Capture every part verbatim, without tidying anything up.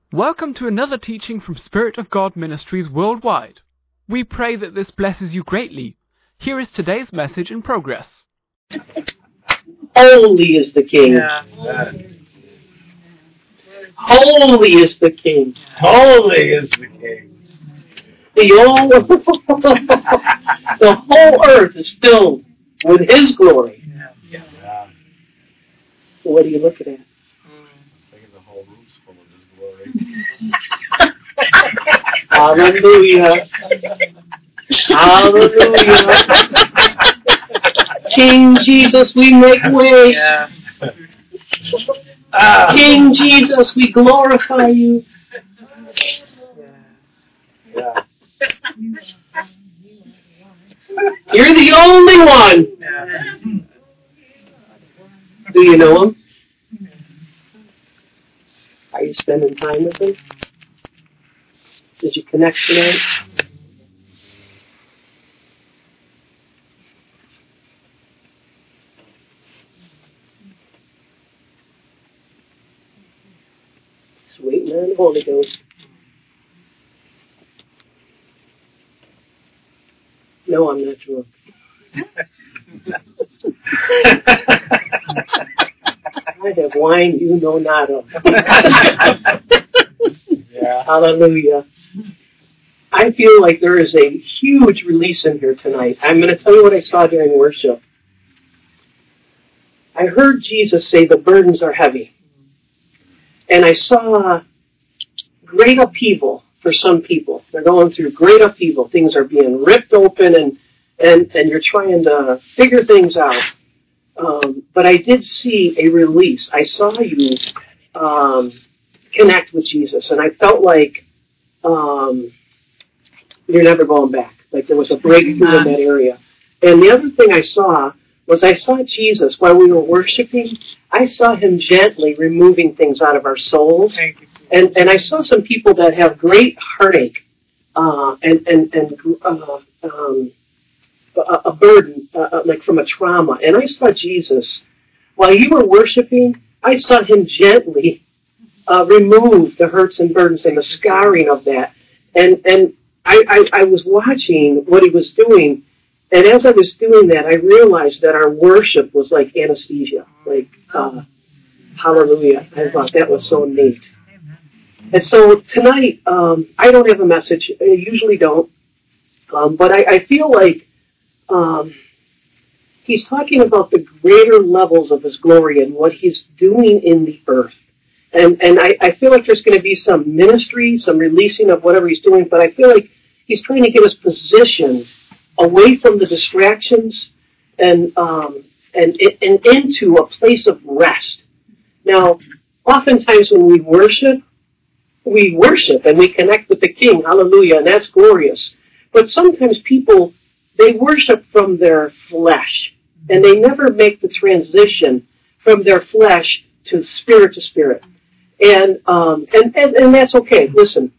Welcome to another teaching from Spirit of God Ministries worldwide. We pray that this blesses you greatly. Here is today's message in progress. Holy is the King. Yeah. Holy is the King. Holy is the King. The whole, the whole earth is filled with His glory. Yeah. Yeah. So what are you looking at? I think the whole room's full of His glory. Hallelujah. Hallelujah. King Jesus, we make way. Yeah. Ah. King Jesus, we glorify you. Yeah. You're the only one. Yeah. Do you know Him? Are you spending time with Him? Did you connect tonight? Just waiting on the Holy Ghost. No, I'm not drunk. I have wine you know not of. Yeah. Hallelujah. I feel like there is a huge release in here tonight. I'm going to tell you what I saw during worship. I heard Jesus say the burdens are heavy. And I saw great upheaval for some people. They're going through great upheaval. Things are being ripped open and, and, and you're trying to figure things out. Um, but I did see a release. I saw you um, connect with Jesus. And I felt like um, you're never going back. Like there was a breakthrough in that area. And the other thing I saw was I saw Jesus while we were worshiping. I saw Him gently removing things out of our souls. Thank you. And and I saw some people that have great heartache uh, and and and uh, um, a, a burden, uh, like from a trauma. And I saw Jesus while you were worshiping. I saw Him gently uh, remove the hurts and burdens and the scarring of that. And and I, I I was watching what He was doing. And as I was doing that, I realized that our worship was like anesthesia. Like, uh, hallelujah. I thought that was so neat. And so tonight, um, I don't have a message. I usually don't. Um, but I, I feel like um, He's talking about the greater levels of His glory and what He's doing in the earth. And and I, I feel like there's going to be some ministry, some releasing of whatever He's doing. But I feel like He's trying to get us positioned away from the distractions and um, and and into a place of rest. Now, oftentimes when we worship, we worship and we connect with the King, hallelujah, and that's glorious. But sometimes people, they worship from their flesh, and they never make the transition from their flesh to spirit to spirit. And um, and, and, and that's okay. Listen,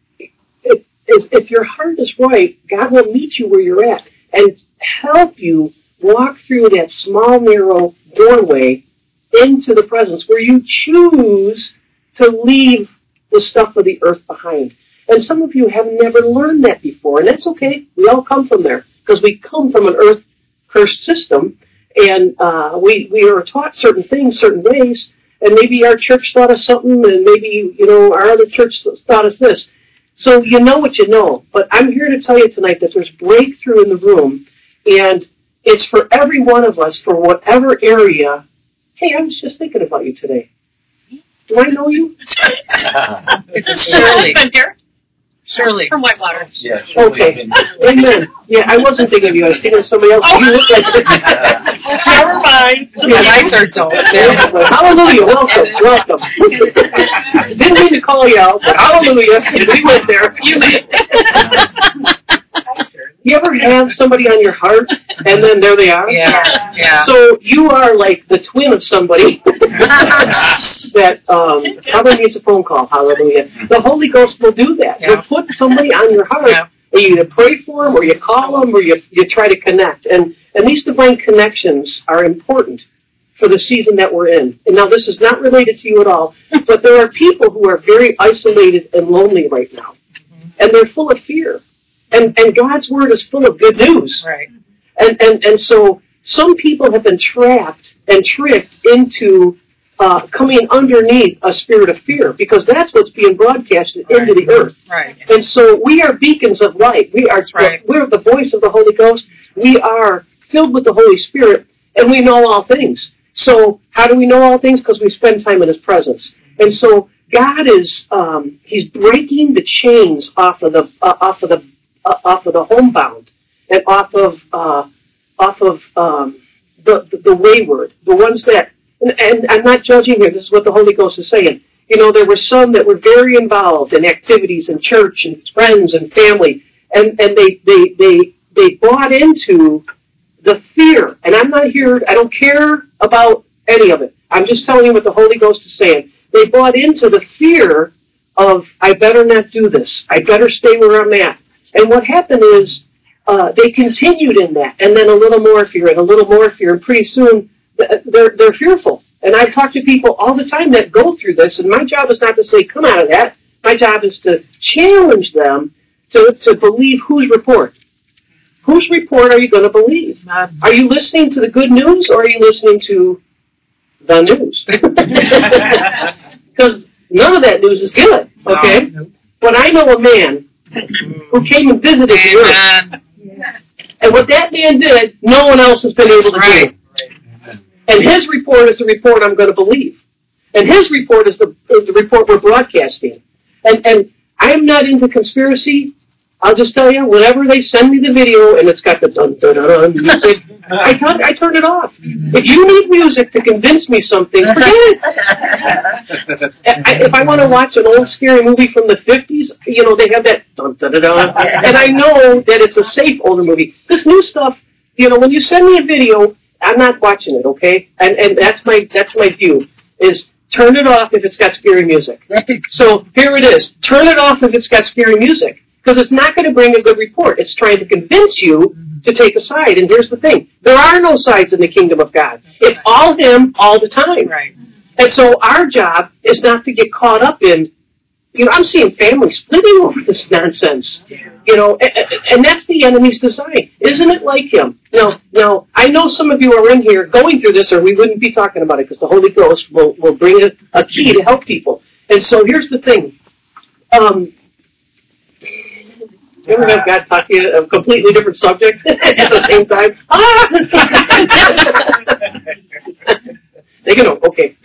if, if your heart is right, God will meet you where you're at and help you walk through that small, narrow doorway into the presence where you choose to leave the stuff of the earth behind. And some of you have never learned that before, and that's okay. We all come from there because we come from an earth-cursed system, and uh, we we are taught certain things, certain ways, and maybe our church taught us something, and maybe, you know, our other church taught us this. So you know what you know, but I'm here to tell you tonight that there's breakthrough in the room, and it's for every one of us for whatever area. Hey, I was just thinking about you today. Do I know you? It's Shirley. Shirley. From Whitewater. Yeah, Okay. Amen. Yeah, I wasn't thinking of you. I was thinking of somebody else. You look like Never mind. Yeah. I third don't. Hallelujah. Welcome. Welcome. Didn't mean to call you out, but hallelujah. We went there. You may. You ever have somebody on your heart, and then there they are? Yeah. Yeah. So you are like the twin of somebody that um, probably needs a phone call. Hallelujah. The Holy Ghost will do that. Yeah. He'll put somebody on your heart, Yeah. and you either pray for them, or you call them, or you you try to connect. And and these divine connections are important. for the season that we're in. And now this is not related to you at all, but there are people who are very isolated and lonely right now. And they're full of fear. And and God's word is full of good news. Right. And and, and so some people have been trapped and tricked into uh, coming underneath a spirit of fear, because that's what's being broadcasted right. into the earth. Right. And so we are beacons of light. We are right. we're the voice of the Holy Ghost. We are filled with the Holy Spirit, and we know all things. So how do we know all things? Because we spend time in His presence. And so God is um, He's breaking the chains off of the uh, off of the uh, off of the homebound and off of uh, off of um, the, the the wayward, the ones that. And, and I'm not judging here. This is what the Holy Ghost is saying. You know, there were some that were very involved in activities in church and friends and family, and and they they they they bought into the fear. And I'm not here. I don't care about any of it. I'm just telling you what the Holy Ghost is saying. They bought into the fear of, I better not do this. I better stay where I'm at. And what happened is uh, they continued in that, and then a little more fear and a little more fear, and pretty soon they're they're fearful. And I've talked to people all the time that go through this, and my job is not to say, come out of that. My job is to challenge them to, to believe whose report. Whose report are you going to believe? Are you listening to the good news, or are you listening to the news? Because none of that news is good, okay? No. But I know a man who came and visited the earth. And what that man did, no one else has been able to right. do. And his report is the report I'm going to believe. And his report is the, is the report we're broadcasting. And and I'm not into conspiracy. I'll just tell you, whenever they send me the video and it's got the dun dun dun dun music, I turn, I turn it off. If you need music to convince me something, forget it. If I want to watch an old scary movie from the fifties, you know, they have that dun dun dun dun, and I know that it's a safe older movie. This new stuff, you know, when you send me a video, I'm not watching it, okay? And and that's my that's my view, is turn it off if it's got scary music. So here it is. Turn it off if it's got scary music. Because it's not going to bring a good report. It's trying to convince you to take a side. And here's the thing. There are no sides in the kingdom of God. It's all Him all the time. Right. And so our job is not to get caught up in, you know, I'm seeing families splitting over this nonsense. Yeah. You know, and, and that's the enemy's design. Isn't it like him? Now, now, I know some of you are in here going through this, or we wouldn't be talking about it, because the Holy Ghost will, will bring a, a key to help people. And so here's the thing. Um... You ever have God talk to you a completely different subject at the same time? Ah! They go, okay.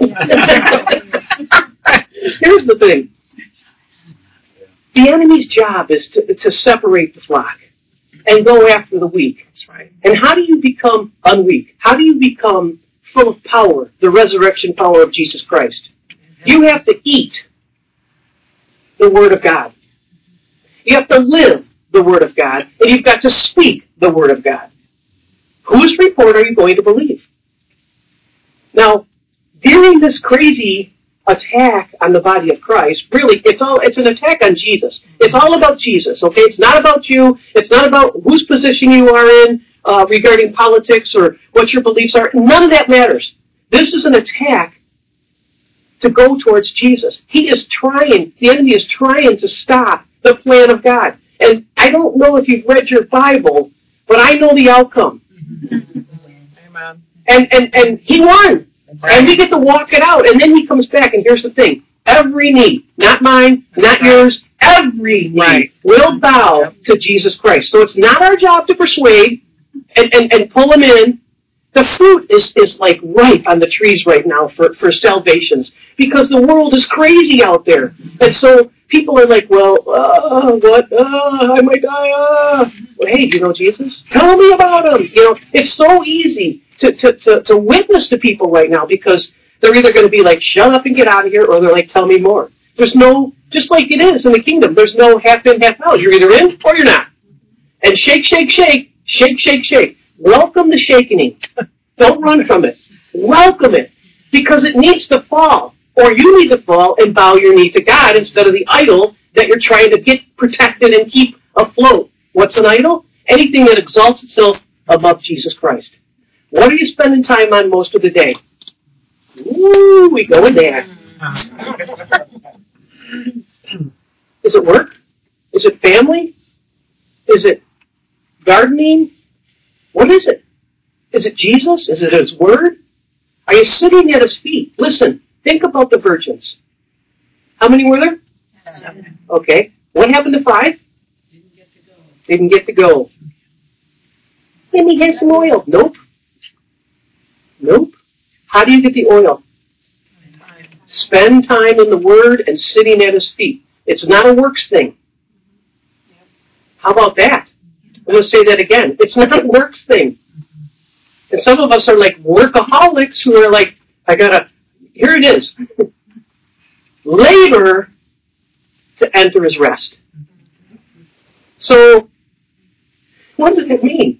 Here's the thing. The enemy's job is to, to separate the flock and go after the weak. That's right. And how do you become unweak? How do you become full of power, the resurrection power of Jesus Christ? You have to eat the Word of God. You have to live the Word of God, and you've got to speak the Word of God. Whose report are you going to believe? Now, during this crazy attack on the body of Christ, really, it's all it's an attack on Jesus. It's all about Jesus, okay? It's not about you. It's not about whose position you are in uh, regarding politics or what your beliefs are. None of that matters. This is an attack to go towards Jesus. He is trying, the enemy is trying to stop the plan of God. And I don't know if you've read your Bible, but I know the outcome. Amen. And, and, and he won. Right. And we get to walk it out. And then he comes back, and here's the thing. Every knee, not mine, not yours, every knee right. will bow yep. to Jesus Christ. So it's not our job to persuade and, and, and pull them in. The fruit is, is like ripe on the trees right now for, for salvations, because the world is crazy out there. And so people are like, well, uh, what? Uh, I might die. Uh. Well, hey, do you know Jesus? Tell me about Him. You know, it's so easy to, to, to, to witness to people right now, because they're either going to be like, shut up and get out of here, or they're like, tell me more. There's no, just like it is in the kingdom, there's no half in, half out. You're either in or you're not. And shake, shake, shake, shake, shake, shake. Welcome the shakening. Don't run from it. Welcome it. Because it needs to fall. Or you need to fall and bow your knee to God instead of the idol that you're trying to get protected and keep afloat. What's an idol? Anything that exalts itself above Jesus Christ. What are you spending time on most of the day? Ooh, we go in there. Is it work? Is it family? Is it gardening? What is it? Is it Jesus? Is it His Word? Are you sitting at His feet? Listen, think about the virgins. How many were there? Okay. What happened to five? Didn't get to go. Didn't get to go. Let me have some oil. Nope. Nope. How do you get the oil? Spend time in the Word and sitting at His feet. It's not a works thing. How about that? I'm going to say that again. It's not a works thing. And some of us are like workaholics who are like, I gotta, here it is. Labor to enter His rest. So, what does it mean?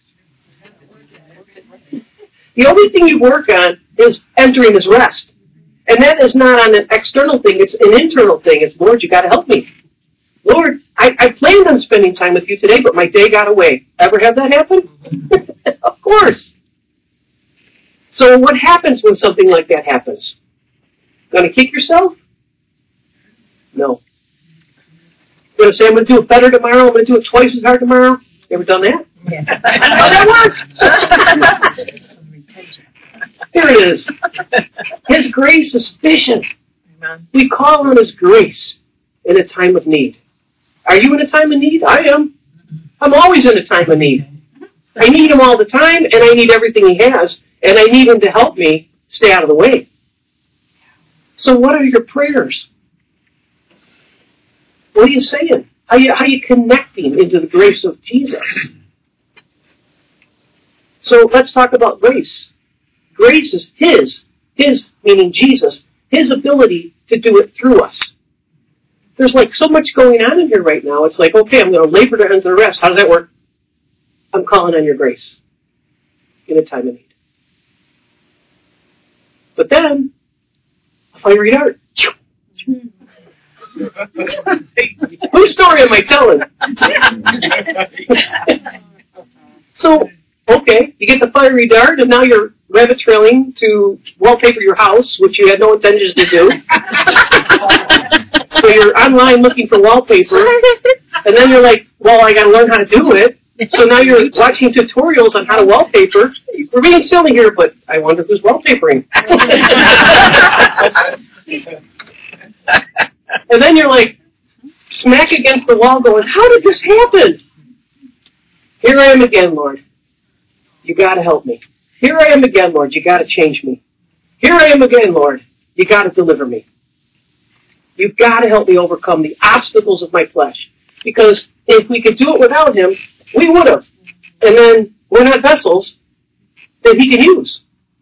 The only thing you work on is entering His rest. And that is not on an external thing, it's an internal thing. It's, Lord, you gotta help me. Lord, I, I planned on spending time with you today, but my day got away. Ever have that happen? Of course. So what happens when something like that happens? Gonna kick yourself? No. Gonna say, I'm gonna do it better tomorrow, I'm gonna do it twice as hard tomorrow? You ever done that? Yeah. How that work? Here it is. His grace is sufficient. Amen. We call on His grace in a time of need. Are you in a time of need? I am. I'm always in a time of need. I need Him all the time, and I need everything He has, and I need Him to help me stay out of the way. So what are your prayers? What are you saying? How are you, how are you connecting into the grace of Jesus? So let's talk about grace. Grace is His, His meaning Jesus, His ability to do it through us. There's like so much going on in here right now. It's like, okay, I'm going to labor to enter the rest. How does that work? I'm calling on your grace in a time of need. But then, a fiery dart. Whose story am I telling? So, okay, you get the fiery dart, and now you're rabbit trailing to wallpaper your house, which you had no intentions to do. So you're online looking for wallpaper, and then you're like, well, I got to learn how to do it. So now you're watching tutorials on how to wallpaper. We're being silly here, but I wonder who's wallpapering. And then you're like, smack against the wall going, how did this happen? Here I am again, Lord. You got to help me. Here I am again, Lord. You got to change me. Here I am again, Lord. You got to deliver me. You've got to help me overcome the obstacles of my flesh. Because if we could do it without Him, we would have. And then we're not vessels that He can use.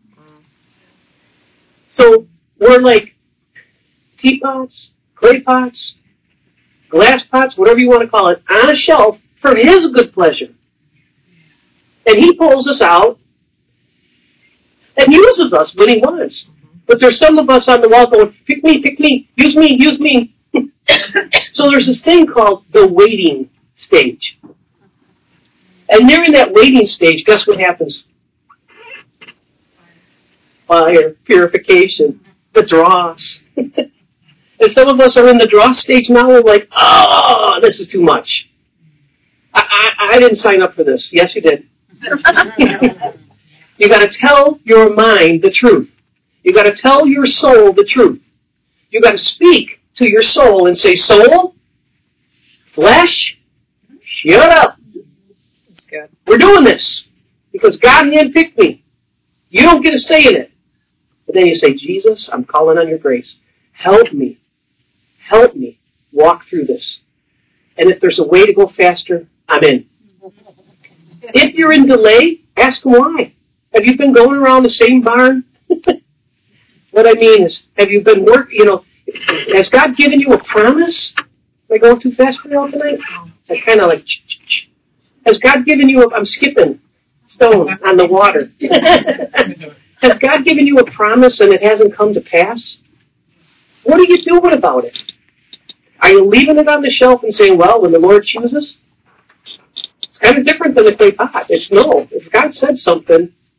So we're like teapots, clay pots, glass pots, whatever you want to call it, on a shelf for His good pleasure. And He pulls us out and uses us when He wants. But there's some of us on the wall going, pick me, pick me, use me, use me. So there's this thing called the waiting stage. And during that waiting stage, guess what happens? Fire, purification, the dross. And some of us are in the dross stage now. We're like, oh, this is too much. I, I, I didn't sign up for this. Yes, you did. You got to tell your mind the truth. You got to tell your soul the truth. You got to speak to your soul and say, soul, flesh, shut up. That's good. We're doing this because God handpicked me. You don't get a say in it. But then you say, Jesus, I'm calling on your grace. Help me. Help me walk through this. And if there's a way to go faster, I'm in. If you're in delay, ask why. Have you been going around the same barn? What I mean is, have you been working, you know, has God given you a promise? Am I going too fast for y'all tonight? I kind of like, ch-ch-ch. Has God given you a, I'm skipping stone on the water. Has God given you a promise and it hasn't come to pass? What are you doing about it? Are you leaving it on the shelf and saying, well, when the Lord chooses? It's kind of different than the clay pot. It's no. If God said something,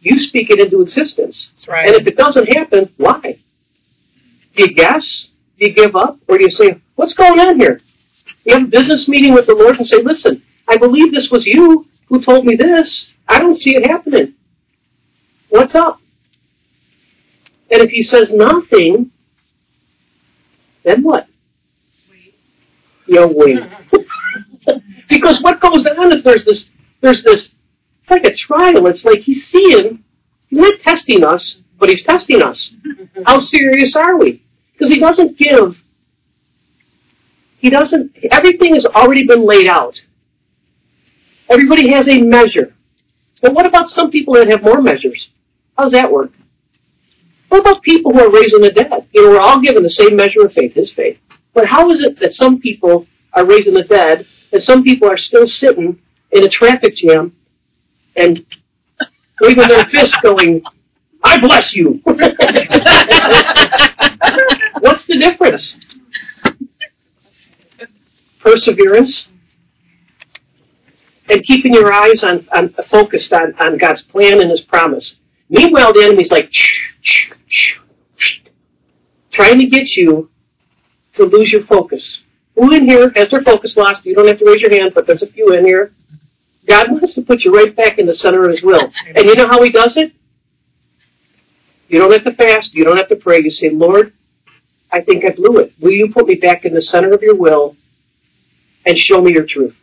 You speak it into existence. That's right. And if it doesn't happen, why? Do you guess? Do you give up? Or do you say, what's going on here? You have a business meeting with the Lord and say, listen, I believe this was you who told me this. I don't see it happening. What's up? And if he says nothing, then what? Wait. You wait. Because what goes on is there's this, there's this, it's like a trial. It's like he's seeing, he's not testing us, but he's testing us. How serious are we? Because he doesn't give, he doesn't, everything has already been laid out. Everybody has a measure. But what about some people that have more measures? How does that work? What about people who are raising the dead? You know, we're all given the same measure of faith, his faith. But how is it that some people are raising the dead and some people are still sitting in a traffic jam and waving their fist going, I bless you. What's the difference? Perseverance and keeping your eyes on, on focused on, on God's plan and his promise. Meanwhile, the enemy's like, trying to get you to lose your focus. Who in here has their focus lost? You don't have to raise your hand, but there's a few in here. God wants to put you right back in the center of his will. And you know how he does it? You don't have to fast. You don't have to pray. You say, Lord, I think I blew it. Will you put me back in the center of your will and show me your truth?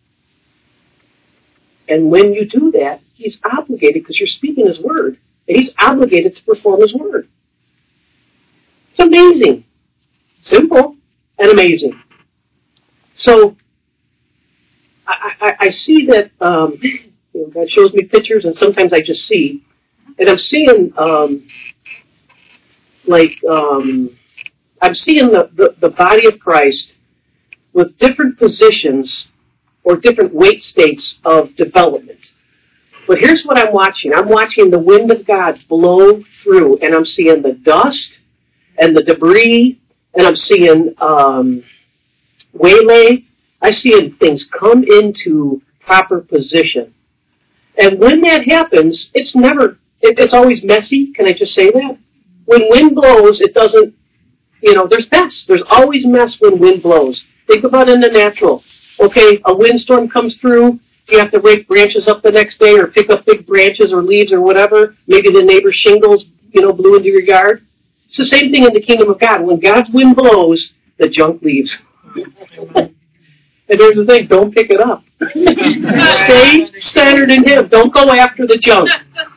And when you do that, he's obligated, because you're speaking his word, and he's obligated to perform his word. It's amazing. Simple and amazing. So, I, I, I see that, um, you know, God shows me pictures, and sometimes I just see, and I'm seeing, um, like, um, I'm seeing the, the, the body of Christ with different positions or different weight states of development. But here's what I'm watching. I'm watching the wind of God blow through, and I'm seeing the dust and the debris, and I'm seeing um, waylay. I'm seeing things come into proper position. And when that happens, it's never, it, it's always messy. Can I just say that? When wind blows, it doesn't, you know, there's mess. There's always mess when wind blows. Think about it in the natural. Okay, a windstorm comes through, you have to rake branches up the next day or pick up big branches or leaves or whatever. Maybe the neighbor's shingles, you know, blew into your yard. It's the same thing in the kingdom of God. When God's wind blows, the junk leaves. And there's the thing, don't pick it up. Stay centered in him. Don't go after the junk.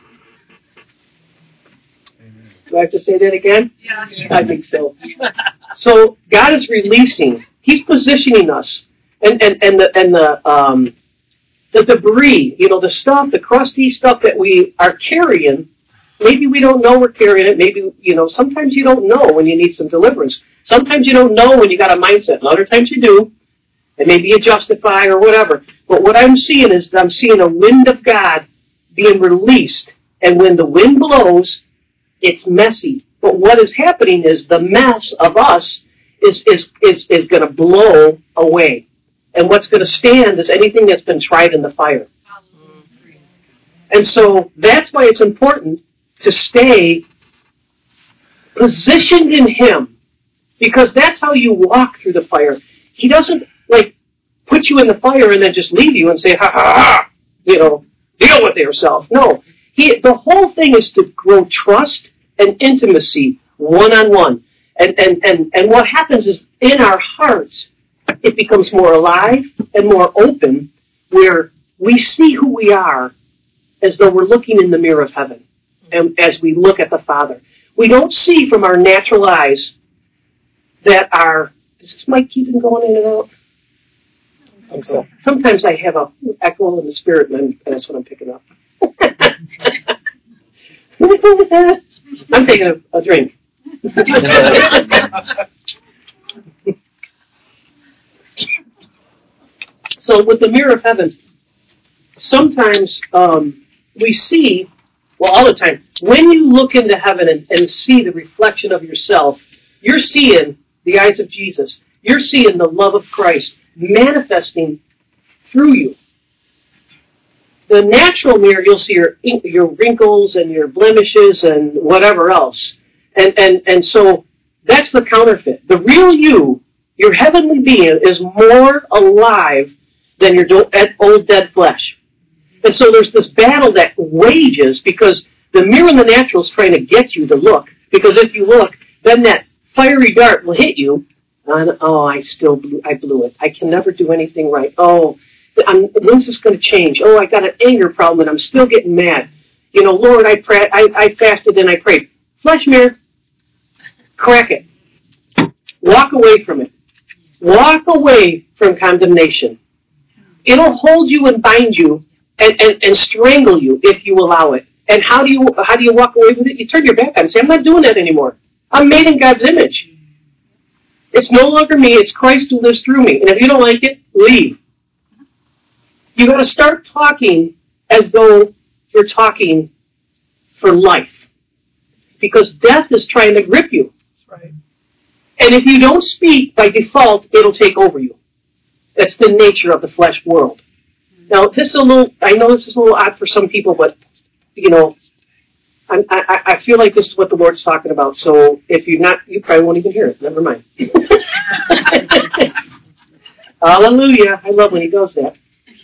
Do I have to say that again? Yeah. I think so. So God is releasing. He's positioning us. And, and, and the, and the, um, the debris, you know, the stuff, the crusty stuff that we are carrying, maybe we don't know we're carrying it. Maybe, you know, sometimes you don't know when you need some deliverance. Sometimes you don't know when you got a mindset. A lot of times you do. And maybe you justify or whatever. But what I'm seeing is I'm seeing a wind of God being released. And when the wind blows, it's messy. But what is happening is the mess of us is, is, is, is going to blow away. And what's going to stand is anything that's been tried in the fire. And so that's why it's important to stay positioned in him. Because that's how you walk through the fire. He doesn't, like, put you in the fire and then just leave you and say, ha ha ha, you know, deal with yourself. No. He, the whole thing is to grow trust and intimacy one-on-one. And, and, and, and what happens is in our hearts, it becomes more alive and more open, where we see who we are as though we're looking in the mirror of heaven, and as we look at the Father. We don't see from our natural eyes that our... Is this mic keeping going in and out? I think so. Sometimes I have a echo in the spirit, and that's what I'm picking up. I'm taking a, a drink. So with the mirror of heaven, sometimes um, we see, well, all the time, when you look into heaven and, and see the reflection of yourself, you're seeing the eyes of Jesus. You're seeing the love of Christ manifesting through you. the natural mirror, you'll see your your wrinkles and your blemishes and whatever else. And, and, and so that's the counterfeit. The real you, your heavenly being, is more alive than your old dead flesh. And so there's this battle that wages because the mirror in the natural is trying to get you to look. Because if you look, then that fiery dart will hit you. And, oh, I still blew, I blew it. I can never do anything right. Oh, I'm, when's this going to change? Oh, I got an anger problem and I'm still getting mad. You know, Lord, I, pray, I, I fasted and I prayed. Flesh mirror, crack it. Walk away from it. Walk away from condemnation. It'll hold you and bind you and, and, and strangle you if you allow it. And how do you how do you walk away with it? You turn your back on it and say, I'm not doing that anymore. I'm made in God's image. It's no longer me, it's Christ who lives through me. And if you don't like it, leave. You've got to start talking as though you're talking for life. Because death is trying to grip you. That's right. And if you don't speak, by default, it'll take over you. That's the nature of the flesh world. Now, this is a little, I know this is a little odd for some people, but, you know, I, I, I feel like this is what the Lord's talking about. So if you're not, you probably won't even hear it. Never mind. Hallelujah. I love when he does that.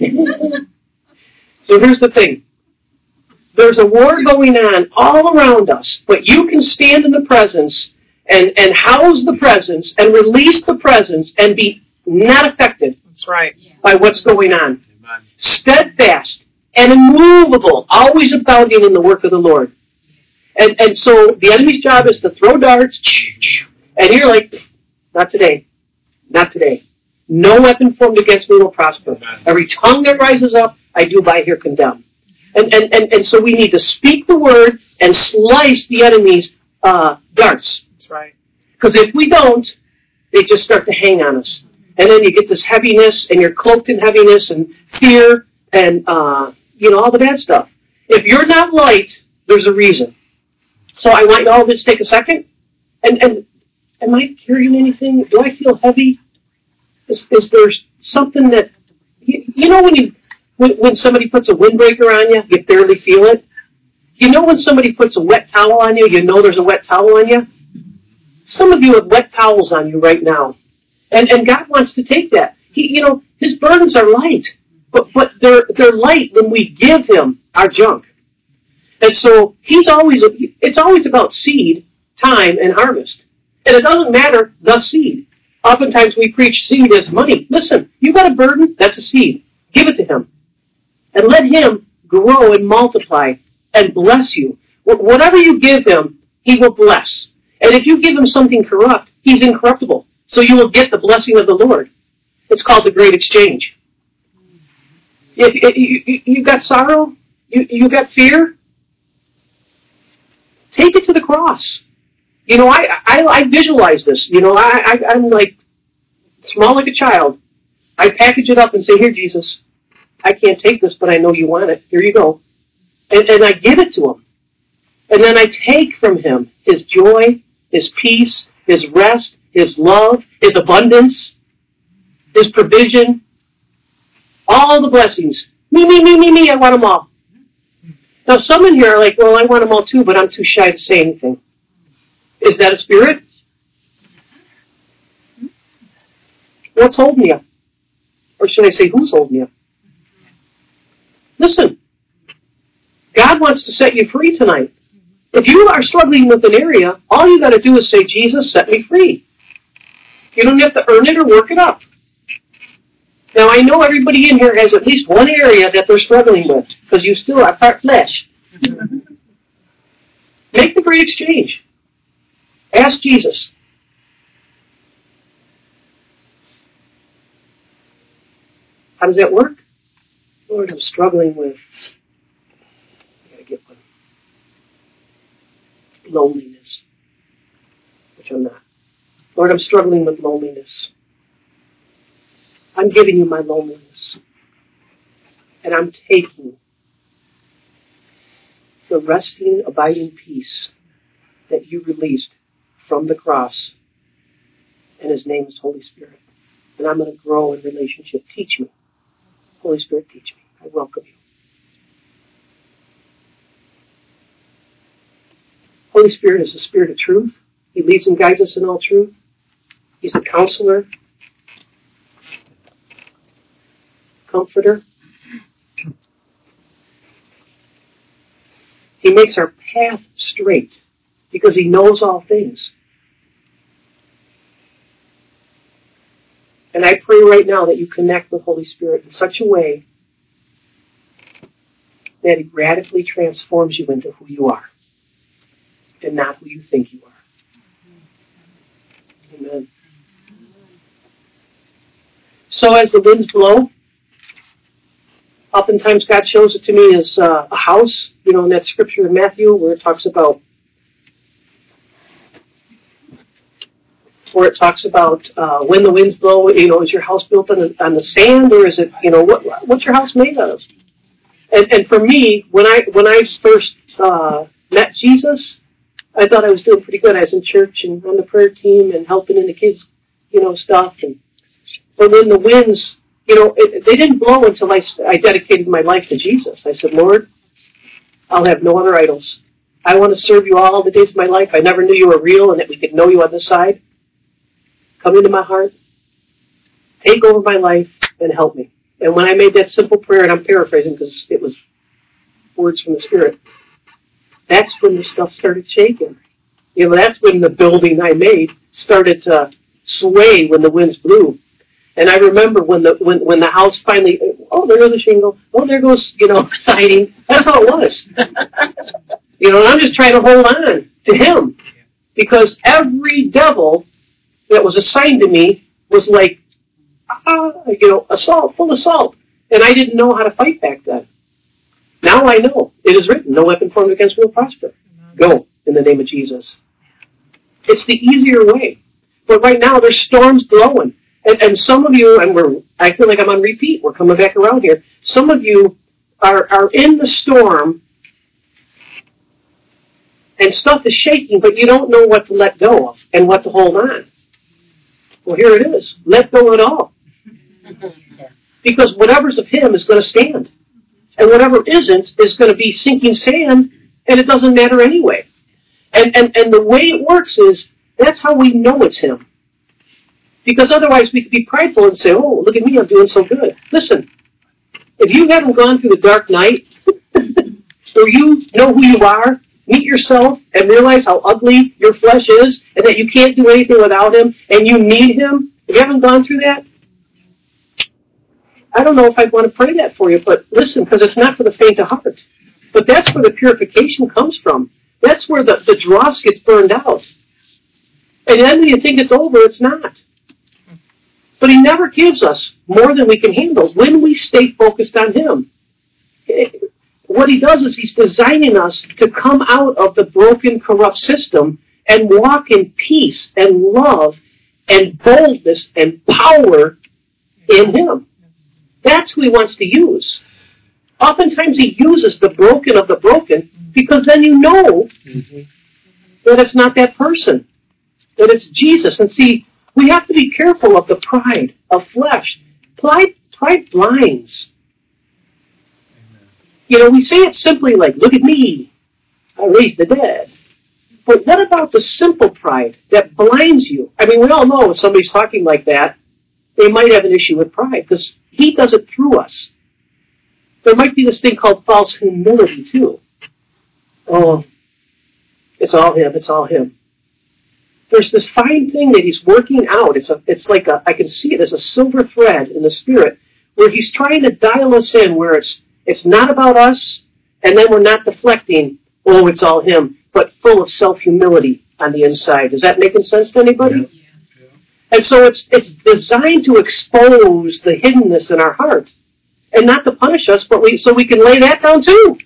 So here's the thing. There's a war going on all around us, but you can stand in the presence and, and house the presence and release the presence and be not affected That's right. by what's going on. Amen. Steadfast and immovable, always abounding in the work of the Lord. And and so the enemy's job is to throw darts, and you're like, not today, not today. No weapon formed against me will prosper. Amen. Every tongue that rises up, I do by here condemn. And and, and, and so we need to speak the word and slice the enemy's uh, darts. That's right. Because if we don't, they just start to hang on us. And then you get this heaviness, and you're cloaked in heaviness and fear and, uh, you know, all the bad stuff. If you're not light, there's a reason. So I want you all to just take a second. And, and am I carrying anything? Do I feel heavy? Is, is there something that, you, you know when you when, when somebody puts a windbreaker on you, you barely feel it? You know when somebody puts a wet towel on you, you know there's a wet towel on you? Some of you have wet towels on you right now. And and God wants to take that. He, you know, His burdens are light. But but they're they're light when we give Him our junk. And so He's always, it's always about seed, time, and harvest. And it doesn't matter the seed. Oftentimes we preach seed as money. Listen, you got a burden, that's a seed. Give it to Him. And let Him grow and multiply and bless you. Whatever you give Him, He will bless. And if you give Him something corrupt, He's incorruptible. So you will get the blessing of the Lord. It's called the Great Exchange. If you, you, you got sorrow, you, you got fear, take it to the cross. You know, I, I, I visualize this. You know, I, I, I'm like small like a child. I package it up and say, here, Jesus, I can't take this, but I know you want it. Here you go. And, and I give it to Him. And then I take from Him His joy, His peace, His rest, His love, His abundance, His provision, all the blessings. Me, me, me, me, me, I want them all. Now some in here are like, well, I want them all too, but I'm too shy to say anything. Is that a spirit? What's holding you? Or should I say, who's holding you? Listen, God wants to set you free tonight. If you are struggling with an area, all you got to do is say, Jesus, set me free. You don't have to earn it or work it up. Now, I know everybody in here has at least one area that they're struggling with, because you still are part flesh. Make the great exchange. Ask Jesus. How does that work? Lord, I'm struggling with, I gotta get one, loneliness, which I'm not. Lord, I'm struggling with loneliness. I'm giving you my loneliness. And I'm taking the resting, abiding peace that you released from the cross. And His name is Holy Spirit. And I'm going to grow in relationship. Teach me. Holy Spirit, teach me. I welcome you. Holy Spirit is the Spirit of truth. He leads and guides us in all truth. He's a counselor, comforter. He makes our path straight because he knows all things. And I pray right now that you connect with Holy Spirit in such a way that he radically transforms you into who you are and not who you think you are. Amen. So as the winds blow, oftentimes God shows it to me as uh, a house, you know, in that scripture in Matthew where it talks about where it talks about uh, when the winds blow, you know, is your house built on the, on the sand, or is it, you know, what what's your house made of? And and for me, when I when I first uh, met Jesus, I thought I was doing pretty good. I was in church and on the prayer team and helping in the kids, you know, stuff. And but when the winds, you know, it, they didn't blow until I I dedicated my life to Jesus. I said, Lord, I'll have no other idols. I want to serve you all the days of my life. I never knew you were real and that we could know you on this side. Come into my heart, take over my life, and help me. And when I made that simple prayer, and I'm paraphrasing because it was words from the Spirit, that's when the stuff started shaking. You know, that's when the building I made started to sway when the winds blew. And I remember when the when, when the house finally, oh, there goes the shingle. Oh, there goes, you know, siding. That's how it was. You know, and I'm just trying to hold on to him. Because every devil that was assigned to me was like, ah, you know, assault, full assault. And I didn't know how to fight back then. Now I know. It is written, no weapon formed against me will prosper. Go in the name of Jesus. It's the easier way. But right now there's storms blowing. And, and some of you, and we're, I feel like I'm on repeat, we're coming back around here. Some of you are, are in the storm and stuff is shaking, but you don't know what to let go of and what to hold on. Well, here it is. Let go of it all. Because whatever's of him is going to stand. And whatever isn't is going to be sinking sand, and it doesn't matter anyway. And, and, and the way it works is, that's how we know it's him. Because otherwise we could be prideful and say, oh, look at me, I'm doing so good. Listen, if you haven't gone through the dark night, or you know who you are, meet yourself and realize how ugly your flesh is and that you can't do anything without him and you need him. If you haven't gone through that, I don't know if I'd want to pray that for you, but listen, because it's not for the faint of heart. But that's where the purification comes from. That's where the, the dross gets burned out. And then when you think it's over, it's not. But he never gives us more than we can handle when we stay focused on him. It, What he does is he's designing us to come out of the broken, corrupt system and walk in peace and love and boldness and power in him. That's who he wants to use. Oftentimes he uses the broken of the broken because then you know mm-hmm. that it's not that person, that it's Jesus. And see, we have to be careful of the pride of flesh. Pride, pride blinds. You know, we say it simply like, look at me, I raised the dead. But what about the simple pride that blinds you? I mean, we all know when somebody's talking like that, they might have an issue with pride, because he does it through us. There might be this thing called false humility, too. Oh, it's all him, it's all him. There's this fine thing that he's working out. It's a, it's like a, I can see it as a silver thread in the Spirit, where he's trying to dial us in, where it's It's not about us, and then we're not deflecting, oh, it's all him, but full of self-humility on the inside. Is that making sense to anybody? Yeah. Yeah. And so it's it's designed to expose the hiddenness in our heart, and not to punish us, but we so we can lay that down too.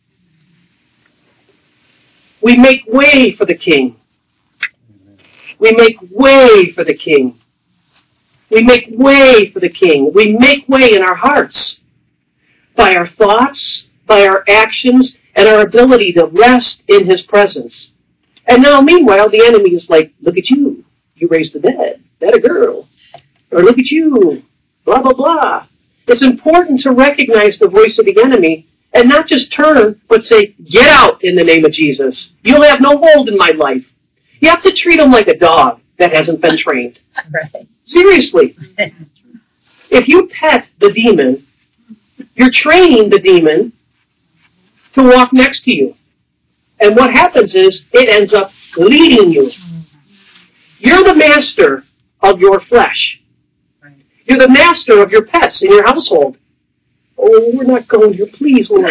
We make way for the King. We make way for the King. We make way for the King. We make way in our hearts. By our thoughts, by our actions, and our ability to rest in his presence. And now, meanwhile, the enemy is like, look at you. You raised the dead. That a girl. Or look at you. Blah, blah, blah. It's important to recognize the voice of the enemy And not just turn, but say, get out in the name of Jesus. You'll have no hold in my life. You have to treat them like a dog that hasn't been trained. Right. Seriously. If you pet the demon, you're training the demon to walk next to you. And what happens is, it ends up leading you. You're the master of your flesh. You're the master of your pets in your household. Oh, we're not going here. Please, Lord.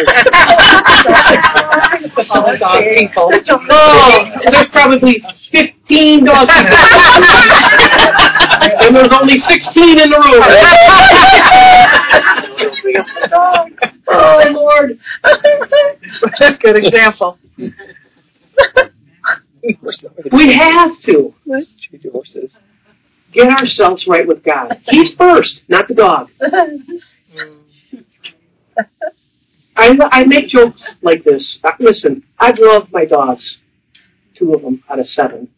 Oh, there's probably fifteen dogs. And there's only sixteen in the room. Oh, Lord. That's a good example. We have to get ourselves right with God. He's first, not the dog. I, I make jokes like this. Uh, listen, I've loved my dogs. Two of them out of seven.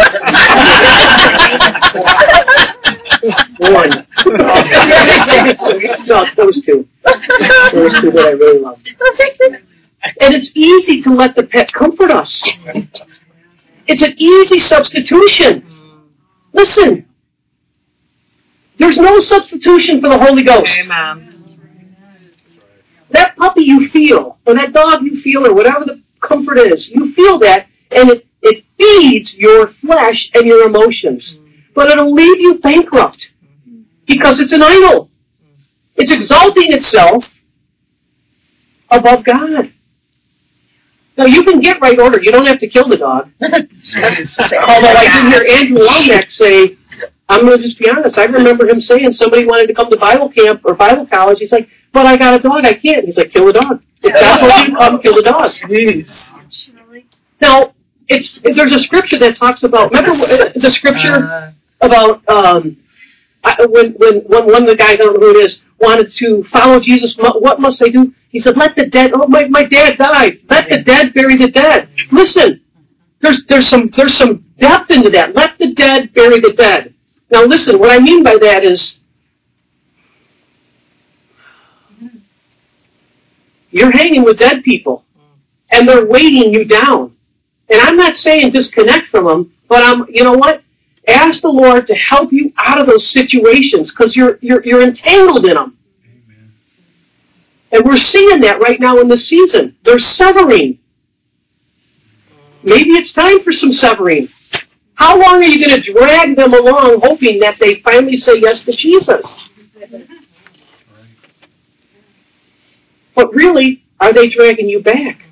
One. No, those two. Those two that I really loved. And it's easy to let the pet comfort us. It's an easy substitution. Listen, there's no substitution for the Holy Ghost. Amen. That puppy you feel, or that dog you feel, or whatever the comfort is, you feel that, and it, it feeds your flesh and your emotions. But it'll leave you bankrupt, because it's an idol. It's exalting itself above God. Now, you can get right order. You don't have to kill the dog. Although I did hear Andrew Womack say, I'm going to just be honest, I remember him saying somebody wanted to come to Bible camp or Bible college. He's like, but I got a dog, I can't. He's like, kill the dog. If that's what you come, kill the dog. Jeez. Now, it's there's a scripture that talks about, remember the scripture about um, when, when, when one of the guys, I don't know who it is, wanted to follow Jesus, what must I do? He said, let the dead, oh, my, my dad died. Let the dead bury the dead. Listen, there's, there's some, there's some depth into that. Let the dead bury the dead. Now listen, what I mean by that is, you're hanging with dead people, and they're weighting you down. And I'm not saying disconnect from them, but I'm, you know what? Ask the Lord to help you out of those situations, because you're, you're, you're entangled in them. Amen. And we're seeing that right now in this season. They're severing. Maybe it's time for some severing. How long are you going to drag them along hoping that they finally say yes to Jesus? But really, are they dragging you back?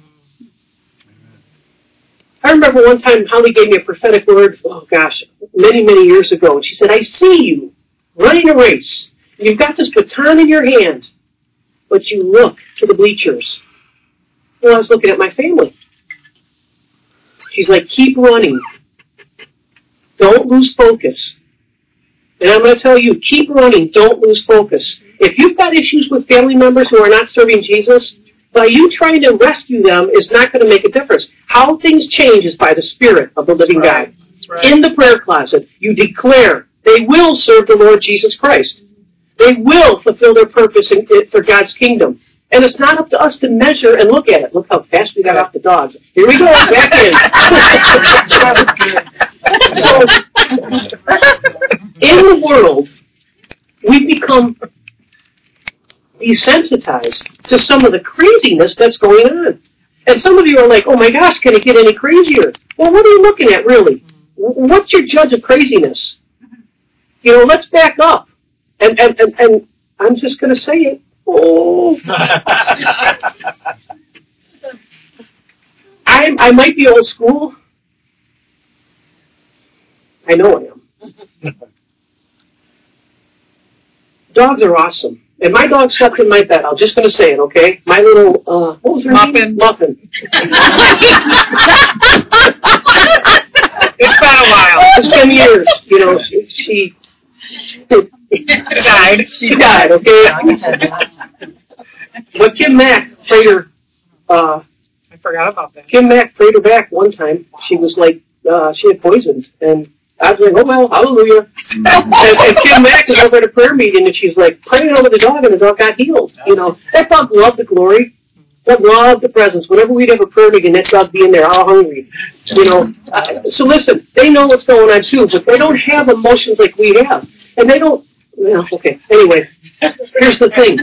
I remember one time Holly gave me a prophetic word, oh gosh, many, many years ago. And she said, I see you running a race. And you've got this baton in your hand, but you look to the bleachers. Well, I was looking at my family. She's like, keep running. Don't lose focus. And I'm going to tell you, keep running. Don't lose focus. If you've got issues with family members who are not serving Jesus, by you trying to rescue them is not going to make a difference. How things change is by the Spirit of the living That's right. God. That's right. In the prayer closet, you declare they will serve the Lord Jesus Christ. They will fulfill their purpose in, for God's kingdom. And it's not up to us to measure and look at it. Look how fast we got off the dogs. Here we go, back in. So, in the world, we've become desensitized to some of the craziness that's going on. And some of you are like, oh my gosh, can it get any crazier? Well, what are you looking at, really? What's your judge of craziness? You know, let's back up. And, and, and, and I'm just going to say it. Oh. I, I might be old school. I know I am. Dogs are awesome. And my dog slept in my bed. I'm just going to say it, okay? My little, uh, what was her Muffin. name? Muffin. It's been a while. It's been years. You know, she, she She died. She died, okay? But Kim Mack prayed her, uh, I forgot about that. Kim Mack prayed her back one time. She was like, uh, she had poisoned. And I was like, oh, well, hallelujah. and, and Kim Mack was over at a prayer meeting, and she's like praying over the dog, and the dog got healed. You know, that dog loved the glory. love the presence. Whenever we'd have a prayer meeting, that dog be in there all hungry. You know. Uh, so listen, they know what's going on too, but they don't have emotions like we have. And they don't, well, okay, anyway, here's the thing.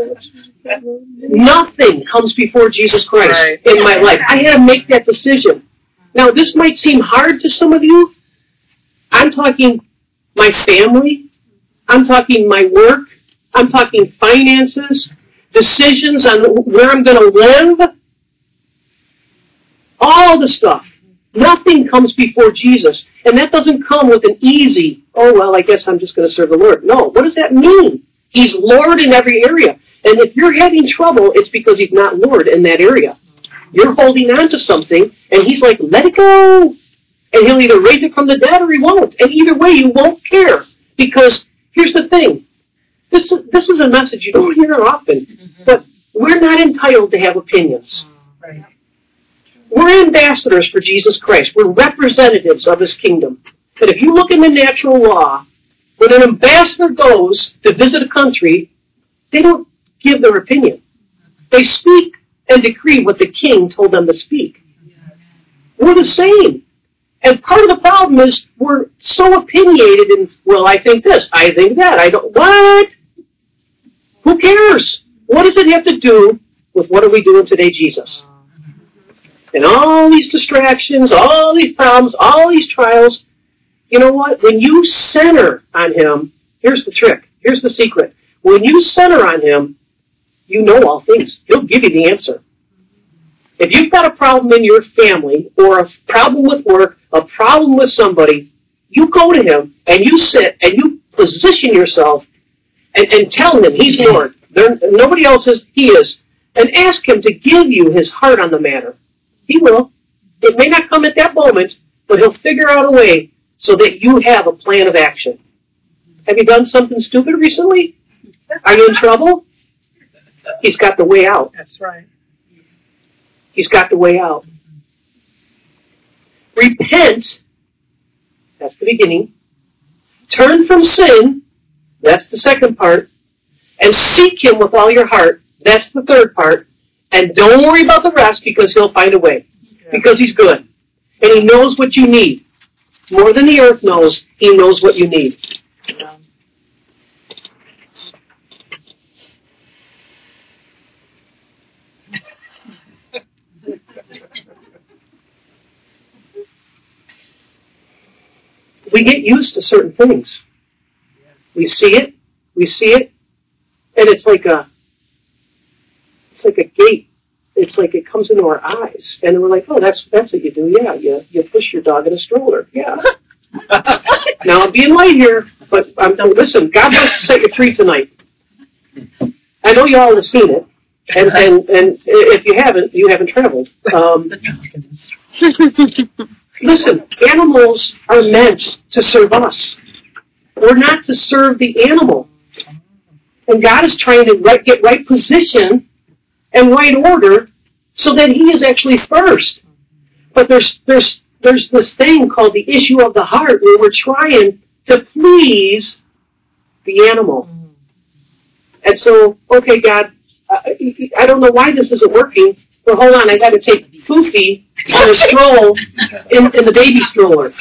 Nothing comes before Jesus Christ right. in my life. I had to make that decision. Now, this might seem hard to some of you. I'm talking my family. I'm talking my work. I'm talking finances, decisions on where I'm going to live. All the stuff. Nothing comes before Jesus. And that doesn't come with an easy, oh, well, I guess I'm just going to serve the Lord. No, what does that mean? He's Lord in every area. And if you're having trouble, it's because He's not Lord in that area. You're holding on to something, and He's like, let it go. And He'll either raise it from the dead or He won't. And either way, you won't care. Because here's the thing. This is, this is a message you don't hear often. Mm-hmm. But we're not entitled to have opinions. Right. We're ambassadors for Jesus Christ. We're representatives of His kingdom. But if you look in the natural law, when an ambassador goes to visit a country, they don't give their opinion. They speak and decree what the king told them to speak. Yes. We're the same. And part of the problem is we're so opinionated in, well, I think this, I think that, I don't, what? Who cares? What does it have to do with what are we doing today, Jesus? And all these distractions, all these problems, all these trials, you know what? When you center on Him, here's the trick. Here's the secret. When you center on Him, you know all things. He'll give you the answer. If you've got a problem in your family, or a problem with work, a problem with somebody, you go to Him, and you sit, and you position yourself, and, and tell Him He's Lord. There, nobody else is, He is. And ask Him to give you His heart on the matter. He will. It may not come at that moment, but He'll figure out a way so that you have a plan of action. Have you done something stupid recently? Are you in trouble? He's got the way out. That's right. He's got the way out. Repent, that's the beginning. Turn from sin, that's the second part. And seek Him with all your heart, that's the third part. And don't worry about the rest because He'll find a way. Because He's good. And He knows what you need. More than the earth knows, He knows what you need. We get used to certain things. We see it, we see it, and it's like a, it's like a gate. It's like it comes into our eyes, and we're like, oh, that's that's what you do. Yeah, you you push your dog in a stroller. Yeah. Now I'm being light here, but I'm no, listen. God wants to set you free tonight. I know you all have seen it, and and and if you haven't, you haven't traveled. Um, Listen, animals are meant to serve us. We're not to serve the animal. And God is trying to right, get right position and right order so that He is actually first. But there's there's there's this thing called the issue of the heart where we're trying to please the animal. And so, okay, God, I, I don't know why this isn't working. Well, hold on, I got to take Foofy on a stroll in, in the baby stroller.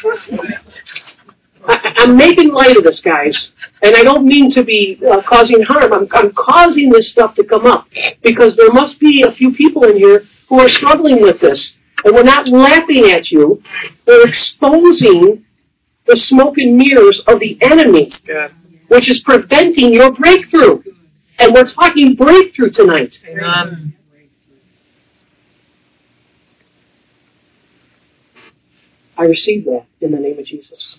I, I'm making light of this, guys, and I don't mean to be uh, causing harm. I'm, I'm causing this stuff to come up because there must be a few people in here who are struggling with this, and we're not laughing at you. We're exposing the smoke and mirrors of the enemy, which is preventing your breakthrough. And we're talking breakthrough tonight. Amen. I receive that in the name of Jesus.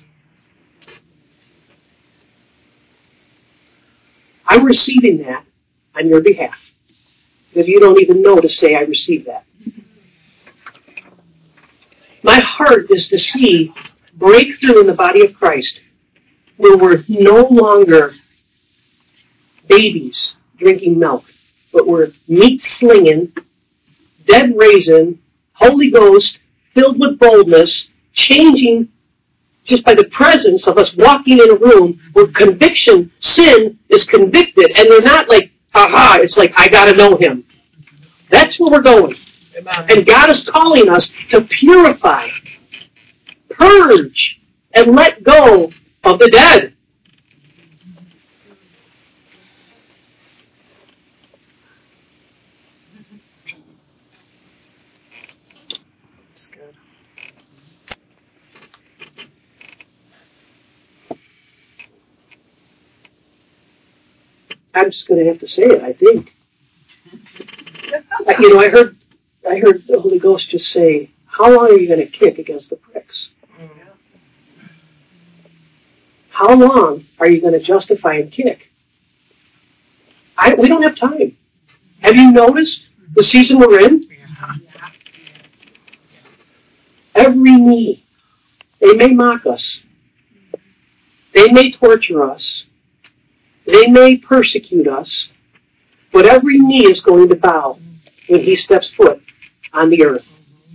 I'm receiving that on your behalf. Because you don't even know to say I receive that. My heart is to see breakthrough in the body of Christ where we're no longer babies drinking milk, but we're meat slinging, dead raisin, Holy Ghost, filled with boldness, changing just by the presence of us walking in a room where conviction, sin is convicted, and they're not like, aha, it's like, I gotta know Him. That's where we're going. Amen. And God is calling us to purify, purge, and let go of the dead. That's good. I'm just going to have to say it, I think. You know, I heard I heard the Holy Ghost just say, how long are you going to kick against the pricks? How long are you going to justify and kick? I, we don't have time. Have you noticed the season we're in? Every knee. They may mock us. They may torture us. They may persecute us. But every knee is going to bow when he steps foot on the earth.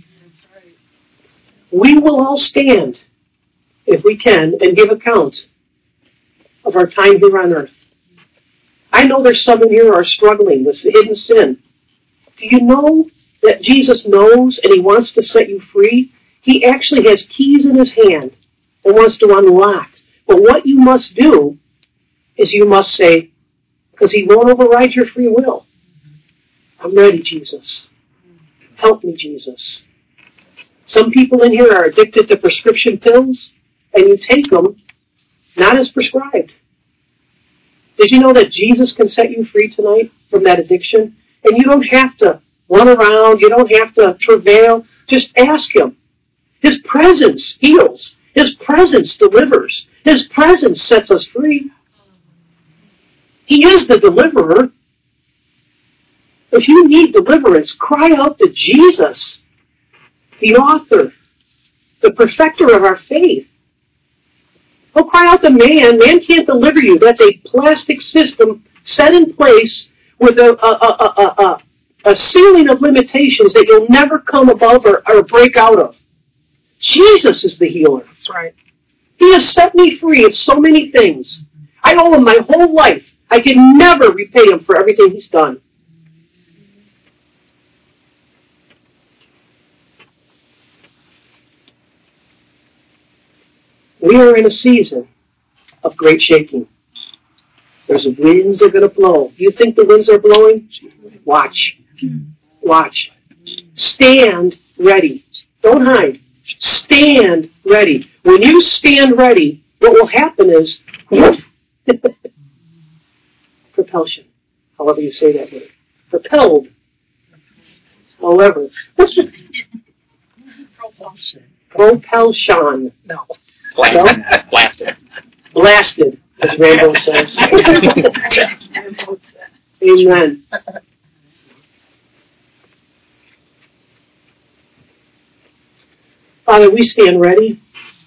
We will all stand, if we can, and give account of our time here on earth. I know there's some in here who are struggling with hidden sin. Do you know that Jesus knows and he wants to set you free? He actually has keys in his hand and wants to unlock. But what you must do is you must say, because he won't override your free will, I'm ready, Jesus. Help me, Jesus. Some people in here are addicted to prescription pills, and you take them not as prescribed. Did you know that Jesus can set you free tonight from that addiction? And you don't have to run around. You don't have to travail. Just ask him. His presence heals. His presence delivers. His presence sets us free. He is the deliverer. If you need deliverance, cry out to Jesus, the author, the perfecter of our faith. Don't cry out to man. Man can't deliver you. That's a plastic system set in place with a, a, a, a, a, a ceiling of limitations that you'll never come above or, or break out of. Jesus is the healer. That's right. He has set me free of so many things. I owe him my whole life. I can never repay him for everything he's done. We are in a season of great shaking. There's winds that are going to blow. You think the winds are blowing? Watch. Watch. Stand ready. Don't hide. Stand ready. When you stand ready, what will happen is propulsion. However you say that word. Propelled. However. Propulsion. Propulsion. No. Blasted. Blasted. Blasted, as Rambo says. Amen. Father, we stand ready.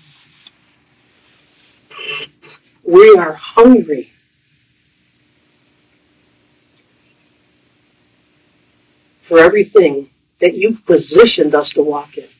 We are hungry. For everything that you've positioned us to walk in.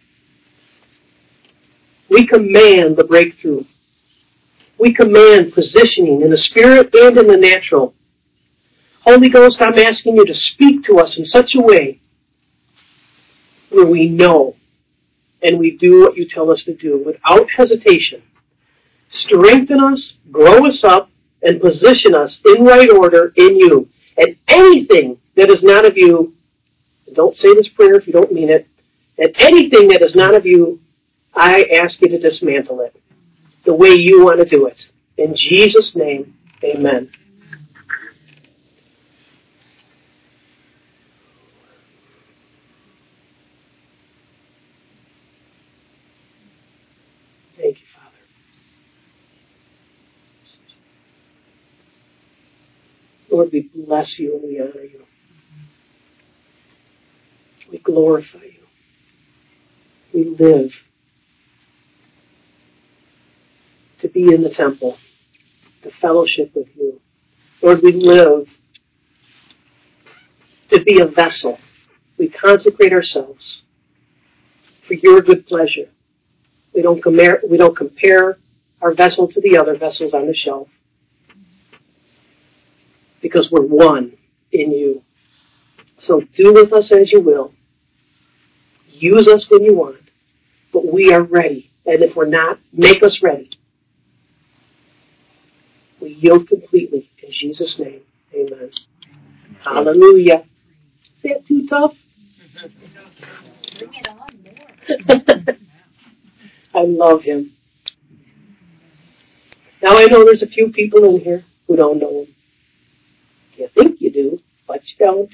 We command the breakthrough. We command positioning in the spirit and in the natural. Holy Ghost, I'm asking you to speak to us in such a way where we know and we do what you tell us to do without hesitation. Strengthen us, grow us up, and position us in right order in you. And anything that is not of you, don't say this prayer if you don't mean it, and anything that is not of you, I ask you to dismantle it the way you want to do it. In Jesus' name, amen. Thank you, Father. Lord, we bless you and we honor you. We glorify you. We live to be in the temple, to fellowship with you. Lord, we live to be a vessel. We consecrate ourselves for your good pleasure. We don't compare, we don't compare our vessel to the other vessels on the shelf because we're one in you. So do with us as you will. Use us when you want. But we are ready. And if we're not, make us ready. We yield completely. In Jesus' name, amen. Hallelujah. Is that too tough? Bring it on more. I love him. Now I know there's a few people in here who don't know him. You think you do, but you don't.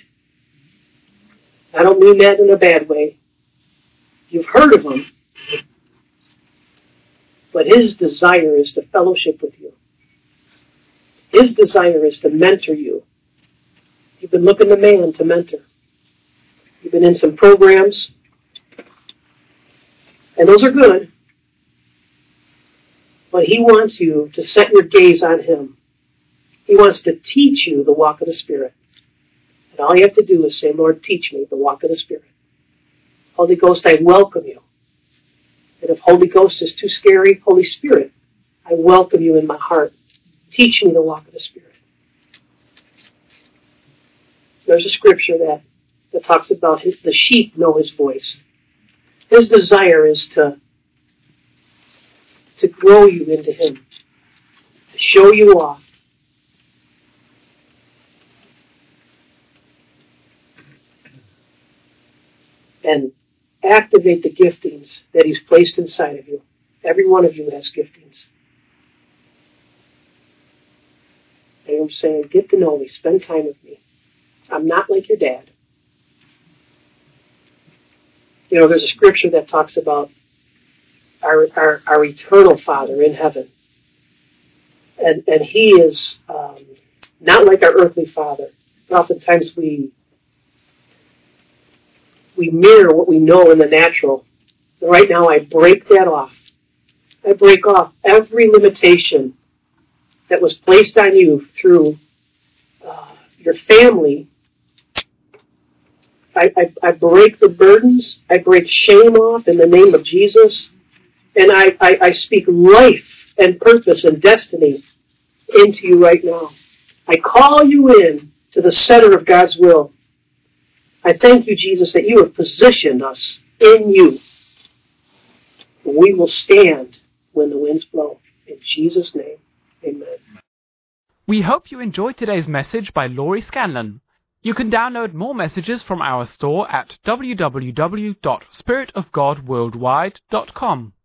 I don't mean that in a bad way. You've heard of him, but his desire is to fellowship with you. His desire is to mentor you. You've been looking to man to mentor. You've been in some programs, and those are good. But he wants you to set your gaze on him. He wants to teach you the walk of the Spirit. And all you have to do is say, Lord, teach me the walk of the Spirit. Holy Ghost, I welcome you. And if Holy Ghost is too scary, Holy Spirit, I welcome you in my heart. Teach me the walk of the Spirit. There's a scripture that, that talks about his, the sheep know his voice. His desire is to to grow you into him, to show you off. And activate the giftings that he's placed inside of you. Every one of you has giftings. And I'm saying, get to know me, spend time with me. I'm not like your dad. You know, there's a scripture that talks about Our, our our eternal Father in heaven. And and he is um, not like our earthly father. Oftentimes we we mirror what we know in the natural. Right now I break that off. I break off every limitation that was placed on you through uh, your family. I, I, I break the burdens. I break shame off in the name of Jesus. And I, I, I speak life and purpose and destiny into you right now. I call you in to the center of God's will. I thank you, Jesus, that you have positioned us in you. We will stand when the winds blow. In Jesus' name, amen. We hope you enjoyed today's message by Laurie Scanlon. You can download more messages from our store at w w w dot spirit of god worldwide dot com.